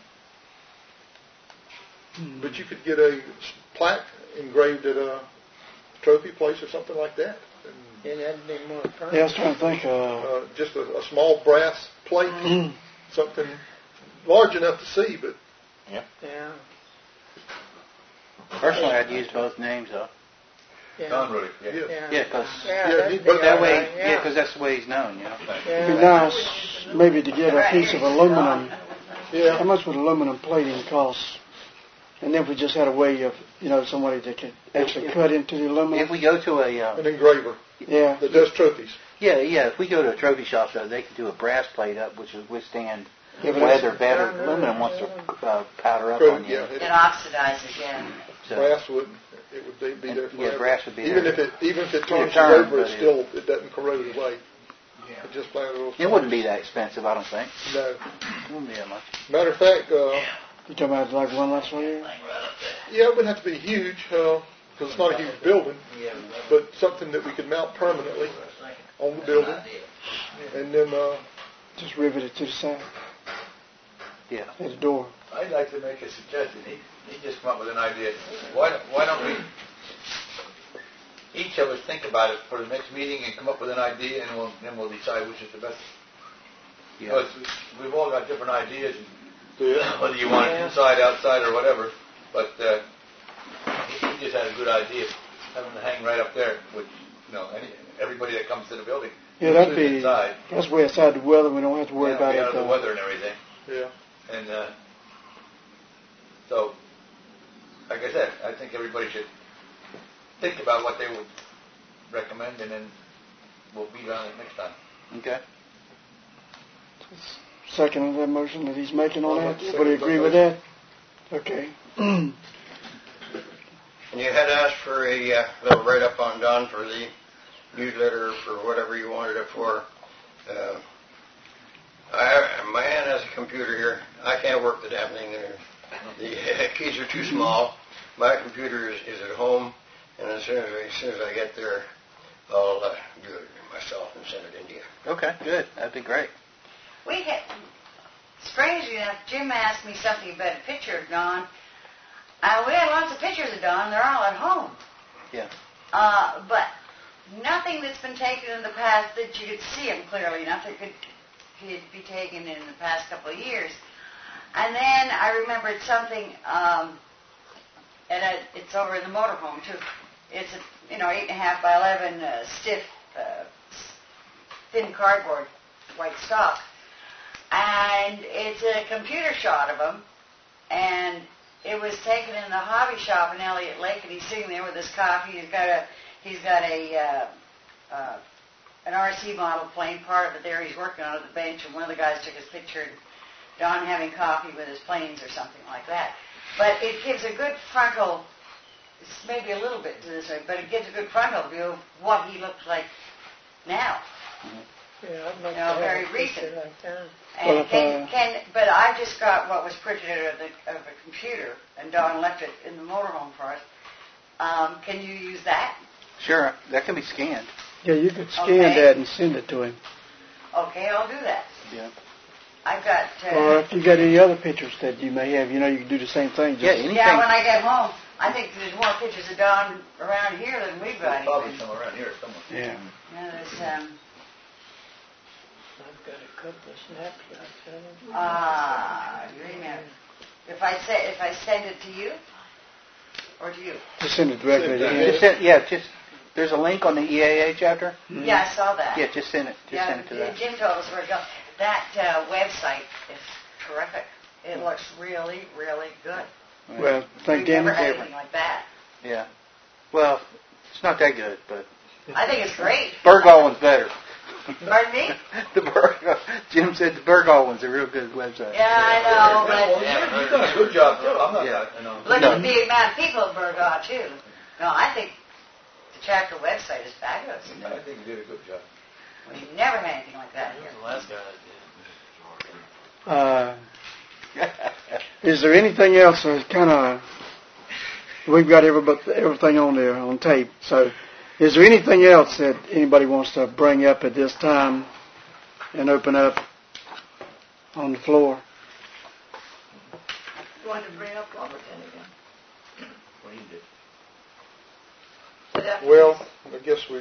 But you could get a s- plaque engraved at a trophy place or something like that. And, Yeah, that'd be more fun. yeah, I was trying to think, uh, uh, just a, a small brass plate, something large enough to see, but Yeah. Personally, I'd use both names, though. Yeah. Don Rudy, yeah. yeah. Yeah. Yeah, because Yeah, Yeah, that'd he- be but that all way, right, yeah, yeah. because that's the way he's known, you know. it'd be Yeah. nice maybe to get a piece of aluminum. Yeah. How much would aluminum plating cost? And then if we just had a way of, you know, somebody that could actually cut into the If aluminum. we go to a, uh, An engraver Yeah. that does trophies. yeah, yeah, if we go to a trophy shop, though, they could do a brass plate up, which would withstand Yeah, but weather better. Aluminum wants to uh, powder up Coat, on you. yeah, it- It oxidizes again. So, brass wouldn't. It would be, be And- there yeah, forever. brass would be even there. if it even if it It'd tarnishes turn, over, but it it- still it doesn't corrode away. It just flat little. it wouldn't be that expensive, I don't think. No. It wouldn't be that much. Matter of fact, uh, You talking about like one last one here? yeah, it wouldn't have to be huge because it's not a huge building, but something that we could mount permanently on the building, and then uh, Just rivet it to the side Yeah. at the door. I'd like to make a suggestion. He, he just come up with an idea. Why, don't- why don't we, each of us think about it for the next meeting and come up with an idea, and we'll, then we'll decide which is the best. Yeah. Because we've all got different ideas, yeah, whether you want it inside, outside, or whatever. But uh, he he just had a good idea, having to hang right up there, which, you know, any, everybody that comes to the building Yeah, that'd lives be, inside. that's way outside the weather. We don't have to worry Yeah, about be it. out of the uh, weather and everything. yeah. And uh, so, like I said, I think everybody should think about what they would recommend, and then we'll beat on it next time. Okay. Second of that motion that he's making on I'll that. second Everybody that agree with that? Okay. And you had asked for a uh, little write-up on Don for the newsletter for whatever you wanted it for. Uh, I, my aunt has a computer here. I can't work the damn thing there. The keys are too small. My computer is, is at home, and as soon as, I, as soon as I get there, I'll uh, do it myself and send it in to you. Okay, good. That'd be great. We had, strangely enough, Jim asked me something about a picture of Don. Uh, we had lots of pictures of Don. They're all at home. Yeah. Uh, but nothing that's been taken in the past that you could see him clearly enough that could, could be taken in the past couple of years. And then I remembered something, um, and it, it's over in the motorhome too. It's a, you know, eight and a half by eleven uh, stiff, uh, thin cardboard, white stock. And it's a computer shot of him, and it was taken in the hobby shop in Elliott Lake, and he's sitting there with his coffee. He's got a, he's got a, uh, uh, an R C model plane, part of it there. He's working on it at the bench, and one of the guys took his picture, and Don having coffee with his planes or something like that. But it gives a good frontal, it's maybe a little bit to this way, but it gives a good frontal view of what he looks like now. Yeah, I'd like You know, to very have a recent. picture like that. And Well, can, uh, can, but I just got what was printed out of, the, of a computer, and Don left it in the motorhome for us. Um, can you use that? Sure, that can be scanned. Yeah, you could scan Okay. that and send it to him. Okay, I'll do that. Yeah. I've got. Uh, Or if you got any other pictures that you may have, you know, you can do the same thing. Just Yeah, anything. yeah, when I get home, I think there's more pictures of Don around here than we've got. There's probably even. some around here somewhere. Yeah. Yeah, there's. Um, I've got a couple of snapshots of them. ah, wait a minute. If I say, if I send it to you, or to you? Just send it directly to him. Just send, yeah, just there's a link on the E A A chapter. Mm-hmm. Yeah, I saw that. Yeah, just send it. Just yeah, send it to that. Jim told us where to go. That uh, website is terrific. It looks really, really good. Well, thank We've never Danny. had anything like that. Yeah. Well, it's not that good, but I think it's great. Bergall one's better. Pardon me? the Bergall, Jim said the Bergall one's a real good website. Yeah, I know, Yeah, well, but you're, you've done a good job too. I'm not, Yeah. you know. look No. at the amount of people at Burgaw, too. No, I think the chapter website is fabulous. I think you did a good job. We've never had anything like that here. The last guy that did. Uh, is there anything else that kind of, we've got every, everything on there on tape, so is there anything else that anybody wants to bring up at this time and open up on the floor? You want to bring up Lumberton again? What do you do? The deputies. Well, I guess we,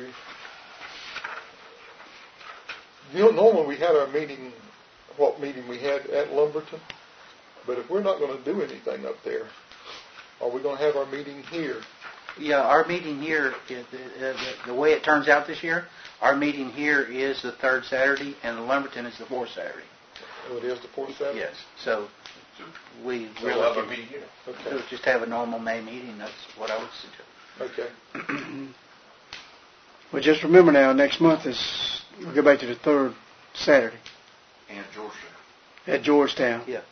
you know, normally we had our meeting, what meeting we had at Lumberton, but if we're not going to do anything up there, are we going to have our meeting here? Yeah, our meeting here, is- the, the, the way it turns out this year, our meeting here is the third Saturday, and the Lumberton is the fourth Saturday. Oh, it is the fourth Saturday? Yes. So we So really we'll have can our meeting here. Okay. so just have a normal May meeting. That's what I would suggest. Okay. Well, just remember now, next month is, we'll go back to the third Saturday And Georgetown. at Georgetown. Yeah.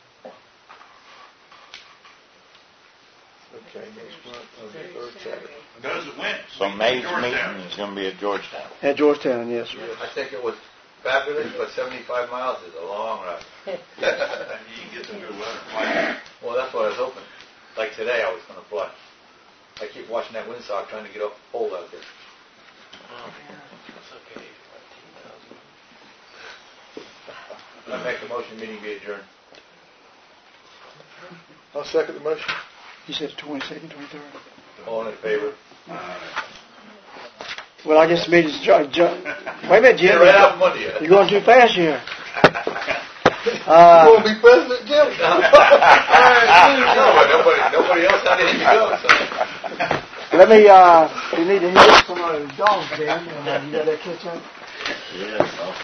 Okay, next month on the third Saturday. Does it win? So May's Georgetown. meeting is going to be at Georgetown. At Georgetown, yes, sir. I think it was fabulous, but seventy-five miles is a long ride. And you get some good weather. Like, Well, that's what I was hoping. Like today, I was going to fly. I keep watching that windsock trying to get off the pole out there. Oh, that's okay. I make the motion, meeting be adjourned. I'll second the motion. You said the twenty-second, twenty-third. All in favor? Well, I guess the meeting's adjourned. Wait a minute, Jim. Get right out from under you. You're going too fast here. You Uh, want to be president, Jim? No, but nobody, nobody else had anything to go, so. let me, uh, we need to hear some of those dogs, Dan. Uh, you got that catch up? Yes.